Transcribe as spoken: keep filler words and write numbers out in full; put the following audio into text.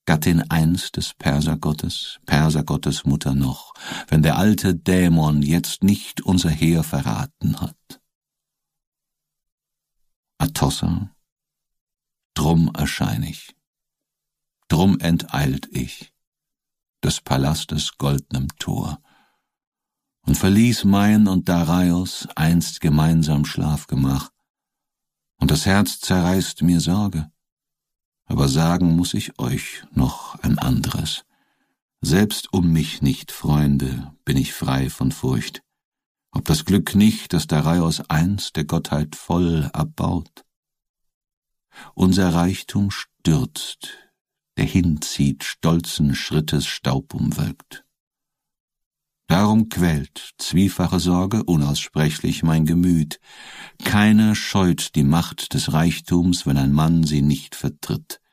Gattin einst des Persergottes, Persergottes Mutter noch, wenn der alte Dämon jetzt nicht unser Heer verraten hat. Atossa, drum erschein ich, drum enteilt ich des Palastes goldnem Tor und verließ mein und Dareios einst gemeinsam Schlafgemach, und das Herz zerreißt mir Sorge, aber sagen muß ich euch noch ein anderes. Selbst um mich nicht, Freunde, bin ich frei von Furcht, ob das Glück nicht, das Dareios einst der Gottheit voll erbaut. Unser Reichtum stürzt, der hinzieht, stolzen Schrittes Staub umwölkt. Darum quält zwiefache Sorge unaussprechlich mein Gemüt. Keiner scheut die Macht des Reichtums, wenn ein Mann sie nicht vertritt.